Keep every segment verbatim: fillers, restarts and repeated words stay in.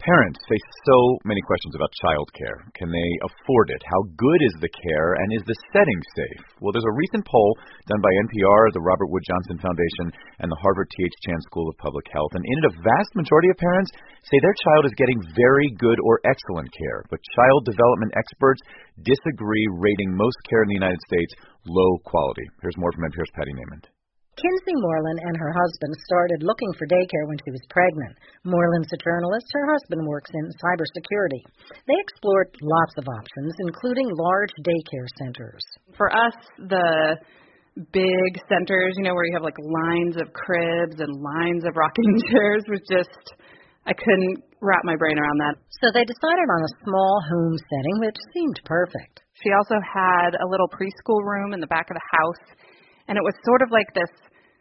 Parents face so many questions about childcare. Can they afford it? How good is the care? And is the setting safe? Well, there's a recent poll done by N P R, the Robert Wood Johnson Foundation, and the Harvard T H Chan School of Public Health. And in it, a vast majority of parents say their child is getting very good or excellent care. But child development experts disagree, rating most care in the United States low quality. Here's more from N P R's Patty Naiman. Kinsey Moreland and her husband started looking for daycare when she was pregnant. Moreland's a journalist. Her husband works in cybersecurity. They explored lots of options, including large daycare centers. For us, the big centers, you know, where you have like lines of cribs and lines of rocking chairs was just, I couldn't wrap my brain around that. So they decided on a small home setting, which seemed perfect. She also had a little preschool room in the back of the house. And it was sort of like this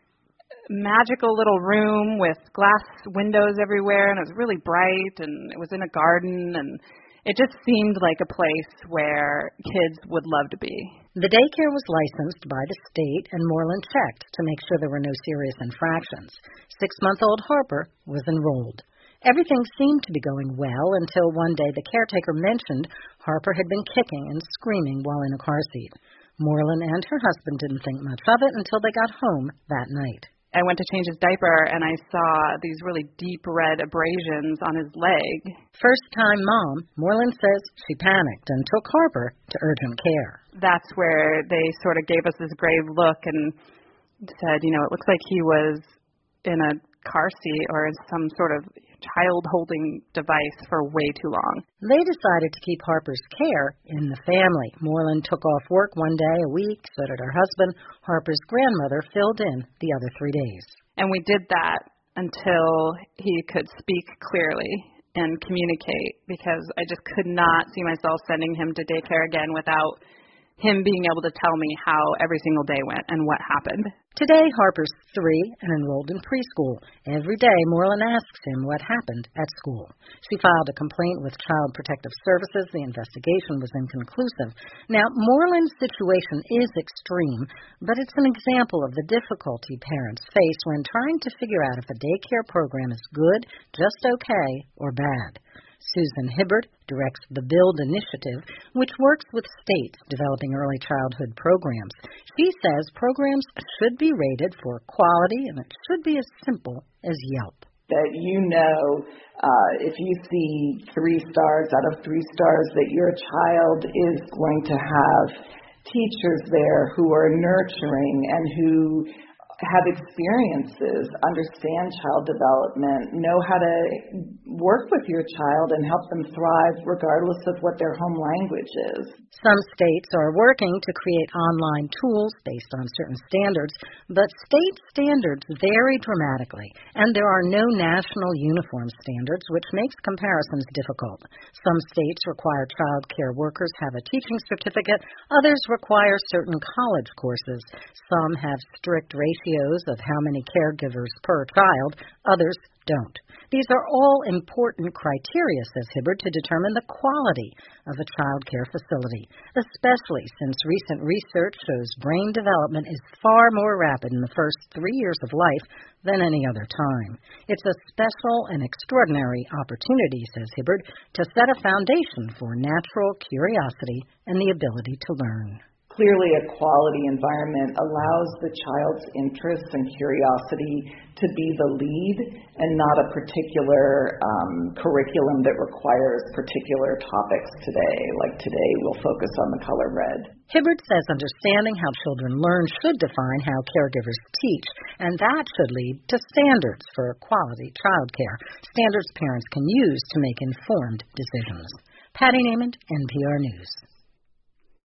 magical little room with glass windows everywhere, and it was really bright, and it was in a garden, and it just seemed like a place where kids would love to be. The daycare was licensed by the state, and Moreland checked to make sure there were no serious infractions. Six-month-old Harper was enrolled. Everything seemed to be going well until one day the caretaker mentioned Harper had been kicking and screaming while in a car seat. Moreland and her husband didn't think much of it until they got home that night. I went to change his diaper, and I saw these really deep red abrasions on his leg. First-time mom, Moreland says she panicked and took Harper to urgent care. That's where they sort of gave us this grave look and said, you know, it looks like he was in a car seat or in some sort of child-holding device for way too long. They decided to keep Harper's care in the family. Moreland took off work one day a week, so did her husband. Harper's grandmother filled in the other three days. And we did that until he could speak clearly and communicate, because I just could not see myself sending him to daycare again without him being able to tell me how every single day went and what happened. Today, Harper's three and enrolled in preschool. Every day, Moreland asks him what happened at school. She filed a complaint with Child Protective Services. The investigation was inconclusive. Now, Moreland's situation is extreme, but it's an example of the difficulty parents face when trying to figure out if a daycare program is good, just okay, or bad. Susan Hibbert directs the BUILD initiative, which works with states developing early childhood programs. She says programs should be rated for quality, and it should be as simple as Yelp. That you know, uh, if you see three stars out of three stars, that your child is going to have teachers there who are nurturing and who have experiences, understand child development, know how to work with your child and help them thrive regardless of what their home language is. Some states are working to create online tools based on certain standards, but state standards vary dramatically, and there are no national uniform standards, which makes comparisons difficult. Some states require child care workers have a teaching certificate, others require certain college courses. Some have strict ratios of how many caregivers per child, others don't. These are all important criteria, says Hibbert, to determine the quality of a child care facility, especially since recent research shows brain development is far more rapid in the first three years of life than any other time. It's a special and extraordinary opportunity, says Hibbert, to set a foundation for natural curiosity and the ability to learn. Clearly, a quality environment allows the child's interests and curiosity to be the lead and not a particular um, curriculum that requires particular topics today. Like today, we'll focus on the color red. Hibbert says understanding how children learn should define how caregivers teach, and that should lead to standards for quality child care, standards parents can use to make informed decisions. Patty Naiman, N P R News.